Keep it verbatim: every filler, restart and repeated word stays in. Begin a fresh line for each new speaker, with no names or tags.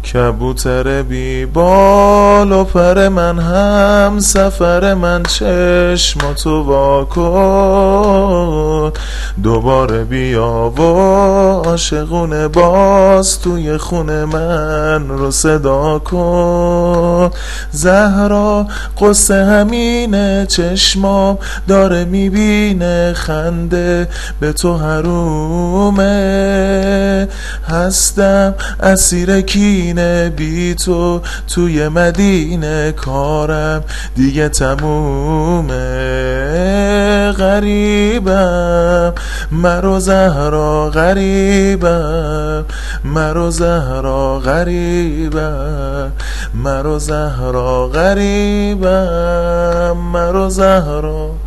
کبوتر بی بال و پر من، هم سفر من، چشماتو وا کن دوباره بیا و عاشقونه باز توی خونه من رو صدا کن. زهرا قصه همینه، چشمام داره میبینه خنده به تو حرومه، هستم اسیر کینه بی تو توی مدینه، کارم دیگه تمومه. غریبم مرو زهرا، غریبم مرو زهرا، غریبم مرو زهرا، غریبم مرو زهرا.